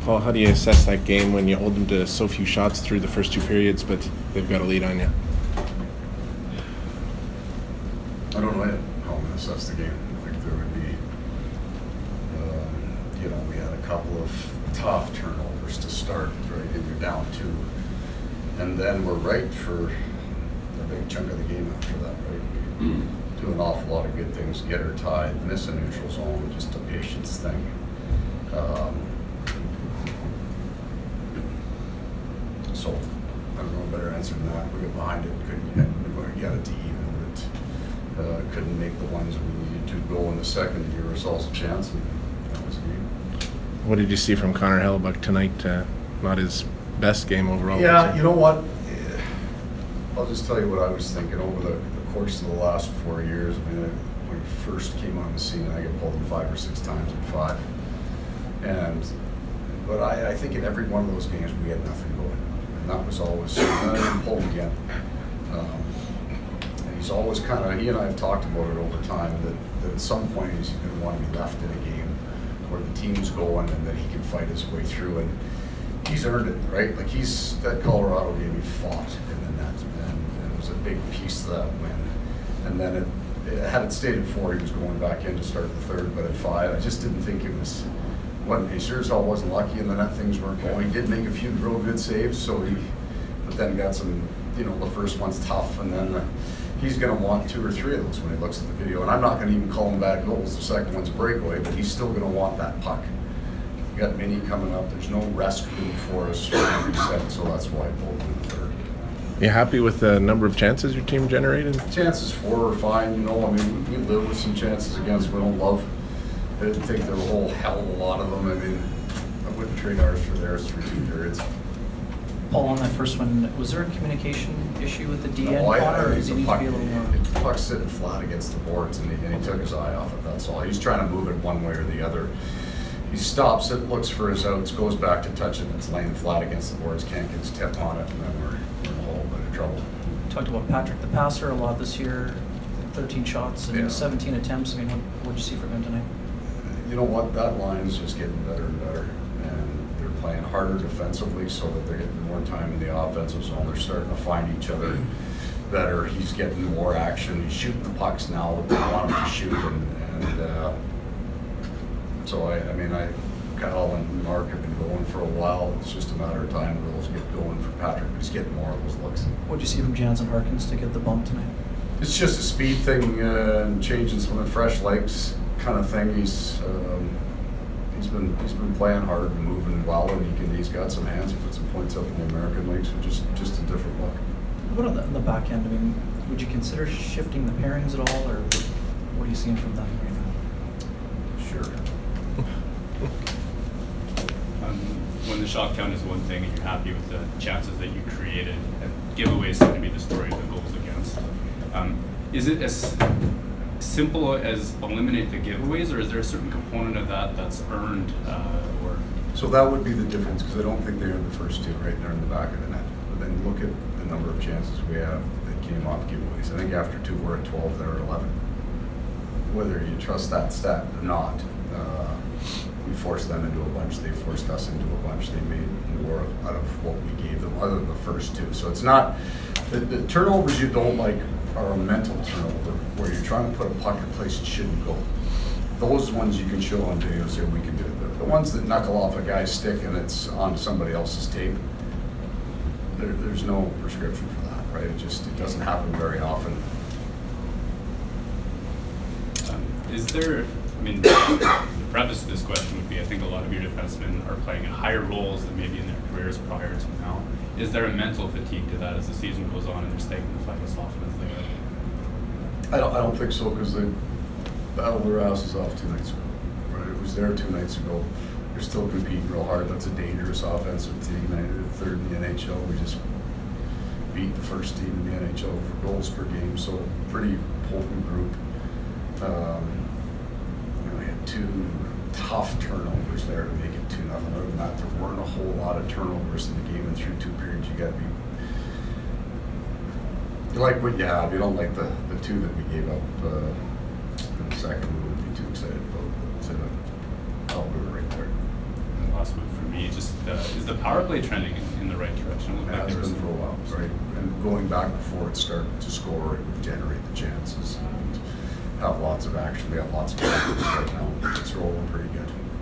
Paul, how do you assess that game when you hold them to so few shots through the first two periods, but they've got a lead on you? I don't know how I'm going to assess the game. I think there would be, we had a couple of tough turnovers to start, right? And you're down two. And then we're right for a big chunk of the game after that, right? We do an awful lot of good things, get her tied, miss a neutral zone, just a patience thing. So I don't know a better answer than that. We got behind it, couldn't get it to even, but couldn't make the ones we needed to go in the second to give ourselves a chance, and that was a game. What did you see from Connor Hellebuyck tonight? Not his best game overall. Yeah, you know what? I'll just tell you what I was thinking over the course of the last 4 years. I mean, when he first came on the scene, I got pulled him 5 or 6 times at 5. But I think in every one of those games we had nothing going. And that was always, I didn't pull him again. And he's always kind of, he and I have talked about it over time, that at some point he's going to want to be left in a game where the team's going and that he can fight his way through. And he's earned it, right? Like that Colorado game, he fought in the net, and it was a big piece of that win. And then had it stayed at 4, he was going back in to start the third, but at 5, I just didn't think it was. He sure as hell wasn't lucky in the net, things weren't going. He did make a few real good saves, but then got some, the first one's tough, and then he's going to want 2 or 3 of those when he looks at the video. And I'm not going to even call them bad goals. The second one's a breakaway, but he's still going to want that puck. We got Mini coming up. There's no rescue for us for every set, so that's why I pulled him in the third. You happy with the number of chances your team generated? Chances 4 are fine. I mean, we live with some chances against. We don't love. I didn't think there were a whole hell of a lot of them. I mean, I wouldn't trade ours for theirs for 2 periods. Paul, on that first one, was there a communication issue with the DN? No, or does he need to be a little more? The puck's sitting flat against the boards, and he took his eye off it. That's all. He's trying to move it one way or the other. He stops it, looks for his outs, goes back to touch it, and it's laying flat against the boards. Can't get his tip on it, and then we're in a whole bit of trouble. Talked about Patrick the passer a lot this year. 13 shots and 17 attempts. I mean, what did you see from him tonight? You know what? That line's just getting better and better, and they're playing harder defensively so that they're getting more time in the offensive zone. They're starting to find each other better. He's getting more action. He's shooting the pucks now that they want him to shoot, and so Kyle and Mark have been going for a while. It's just a matter of time that those get going for Patrick. He's getting more of those looks. What did you see from Jansen Harkins to get the bump tonight? It's just a speed thing and changing some of the fresh legs kind of thing. He's been playing hard and moving well, and he's got some hands. He put some points up in the American League, so just a different look. What on the back end? I mean, would you consider shifting the pairings at all, or what are you seeing from them right now? Sure. When the shot count is one thing and you're happy with the chances that you created, and giveaways seem to be the story of the goals against, is it as simple as eliminate the giveaways, or is there a certain component of that that's earned? So that would be the difference, because I don't think they earned the first 2 right there in the back of the net. But then look at the number of chances we have that came off giveaways. I think after 2 we're at 12, they're at 11. Whether you trust that stat or not, we forced them into a bunch. They forced us into a bunch. They made more out of what we gave them, other than the first 2. So it's not the turnovers you don't like are a mental turnover where you're trying to put a puck in a place it shouldn't go. Those ones you can show on video, say we can do it. The ones that knuckle off a guy's stick and it's onto somebody else's tape, there's no prescription for that, right? It doesn't happen very often. Is there, the preface to this question would be, I think a lot of your defensemen are playing in higher roles than maybe in their careers prior to now. Is there a mental fatigue to that as the season goes on and they're staying to fight as often as they are? I don't think so, because they battled their asses off 2 nights ago. Right? It was there 2 nights ago. They're still competing real hard. That's a dangerous offensive team. They're 3rd in the NHL. We just beat the first team in the NHL for goals per game, so pretty potent group. We had 2 tough turnovers there to make it 2-0. Other than that, there weren't a whole lot of turnovers in the game, and through 2 periods, you got to be. You like what you have. You don't like the 2 that we gave up in the second. We wouldn't be too excited about. So, we were right there. And the last one for me, just the power play trending in the right direction? It has been for a while, right? And going back before it started to score, it would generate the chances and have lots of action. We have lots of practice right now. It's rolling pretty good.